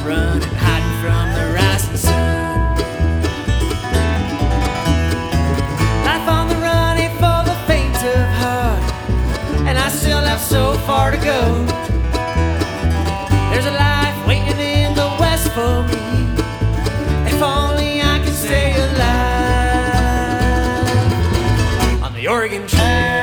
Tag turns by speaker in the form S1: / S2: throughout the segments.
S1: running, hiding from the rising sun. Life on the run ain't for the faint of heart, and I still have so far to go. There's a life waiting in the west for me. If only I could stay alive on the Oregon Trail.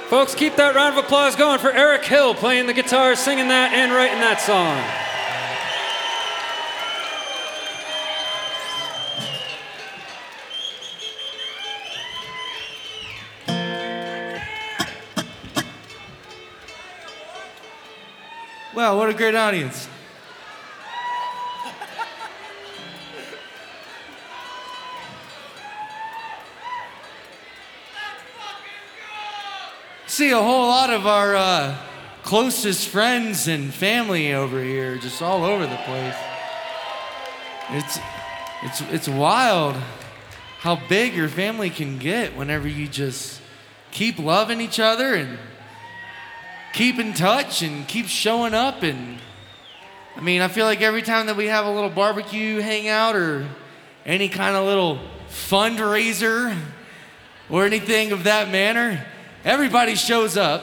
S2: Folks, keep that round of applause going for Eric Hill playing the guitar, singing that, and writing that song.
S3: Wow, what a great audience. See a whole lot of our closest friends and family over here, just all over the place. It's wild how big your family can get whenever you just keep loving each other and keep in touch and keep showing up. And I mean, I feel like every time that we have a little barbecue hangout or any kind of little fundraiser or anything of that manner, everybody shows up.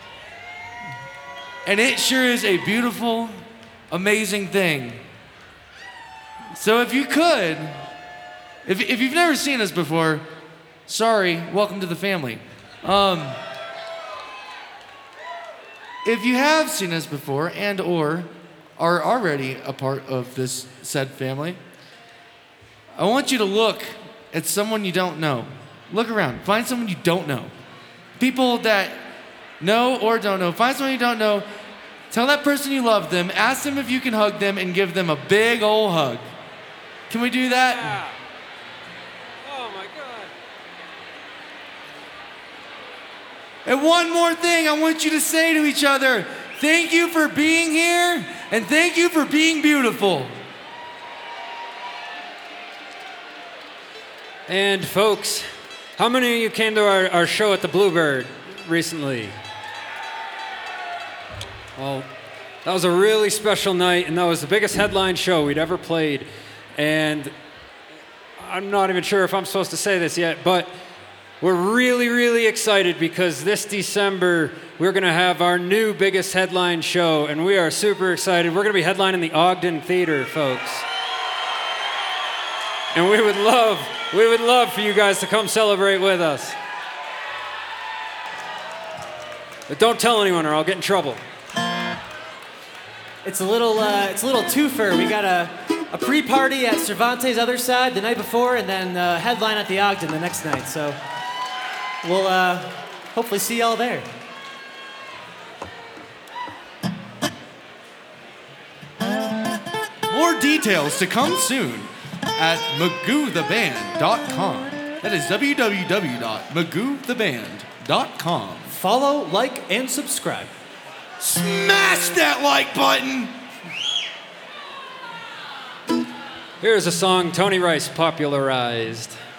S3: And it sure is a beautiful, amazing thing. So if you could, if you've never seen us before, sorry, welcome to the family. If you have seen us before and or are already a part of this said family, I want you to look at someone you don't know. Look around, find someone you don't know. People that know or don't know. Find someone you don't know. Tell that person you love them. Ask them if you can hug them and give them a big old hug. Can we do that?
S2: Yeah. Oh my God.
S3: And one more thing I want you to say to each other. Thank you for being here and thank you for being beautiful.
S2: And folks, how many of you came to our show at the Bluebird recently? Well, that was a really special night, and that was the biggest headline show we'd ever played. And I'm not even sure if I'm supposed to say this yet, but we're really, really excited because this December, we're going to have our new biggest headline show, and we are super excited. We're going to be headlining the Ogden Theater, folks. And we would love for you guys to come celebrate with us. But don't tell anyone or I'll get in trouble.
S1: It's a little twofer. We got a pre-party at Cervantes' other side the night before, and then headline at the Ogden the next night. So we'll hopefully see y'all there.
S3: More details to come soon at magootheband.com. That is www.magootheband.com.
S1: Follow, like, and subscribe.
S3: Smash that like button!
S2: Here's a song Tony Rice popularized.